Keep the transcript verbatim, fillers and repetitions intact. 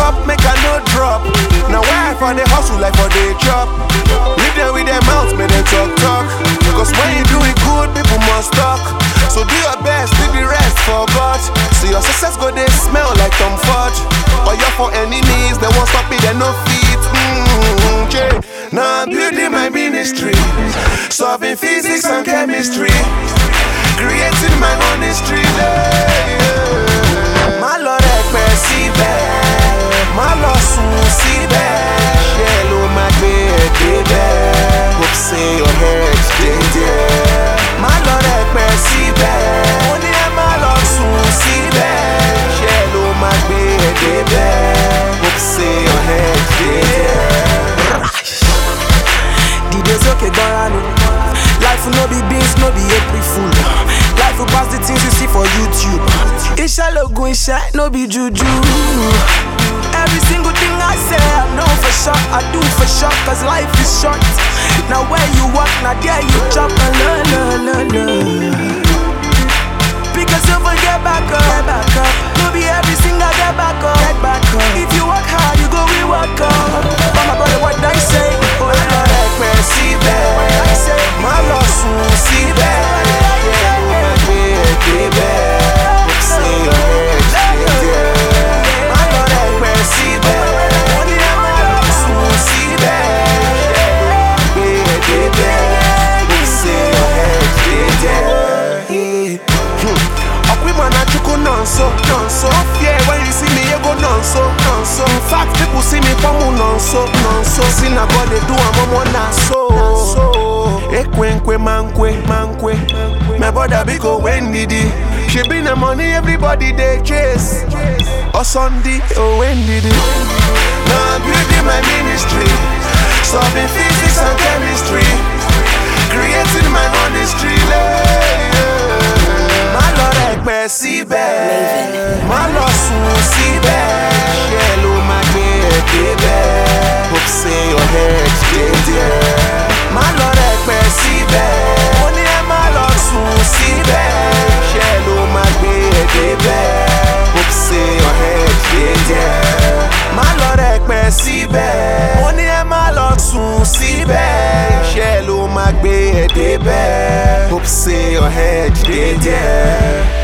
up, make I no drop. Now why for the hustle like for the chop? Leave them with their mouths, make them talk talk. Cause when you do it good, people must talk. So do your best, leave the rest for God. So your success go they smell like Tom Ford. Or you're for enemies, they won't stop it, they no feet. Mm-hmm, yeah. Now I'm building my ministry, solving physics and chemistry, creating my own history. My Lord, ẹ̀pẹ̀ síbẹ̀, má lọ sùn síbẹ̀. Ṣé ló máa gbé ẹ débẹ̀? Hope say your head dey there. My Lord, ẹ̀pẹ̀ síbẹ̀, ó ní ẹ má lọ sùn síbẹ̀. Ṣé ló máa gbé ẹ débẹ̀? Hope say your head dey there. Dìde sókè gan-an ni. Life will no be beans, no be April fool. Life will pass the things you see for YouTube. Iṣẹ́ lógun iṣẹ́, no be juju. Every single thing I say, I know for sure, I do for sure, cause life is short. Now where you walk, now there you chop. La la la la. Pick yourself and get back up. Get back up. No be every single get back up. Get back up. If you work hard, you go re-work up. Oh my brother, what I say? Oh Lord, ẹ̀pẹ̀ síbẹ̀, má lọ sùn síbẹ̀. Ṣé ló máa gbé ẹ débẹ̀? Hope say your head dey there. My Lord, ẹ̀pẹ̀ síbẹ̀, ó ní ẹ má lọ sùn síbẹ̀. Ṣé ló máa gbé ẹ débẹ̀? Hope say your head dey there. Ọ̀pìmọ̀ náà chukwu nonso, nonso. Fear when you see me, you go nonso, nonso. In fact, people see me come nonso, nonso. See na God they do am omo na so. Ekwenkwe mankwe, mankwe. My brother biko when did he? She been the money everybody they chase. Or Sunday, oh when did he? Now I'm building my ministry, solving physics and chemistry, creating my own history. My Lord, ẹ̀pẹ̀ síbẹ̀, má lọ sùn síbẹ̀. Ṣé ló máa gbé ẹ débẹ̀? Hope say your head dey there. My Lord, ẹ̀pẹ̀ síbẹ̀, ó ní ẹ má lọ sùn síbẹ̀. Ṣé ló máa gbé ẹ débẹ̀? Hope say your head dey there. My Lord, ẹ̀pẹ̀ síbẹ̀, ó ní ẹ má lọ sùn síbẹ̀. Ṣé ló máa gbé ẹ débẹ̀? Hope say your head dey there.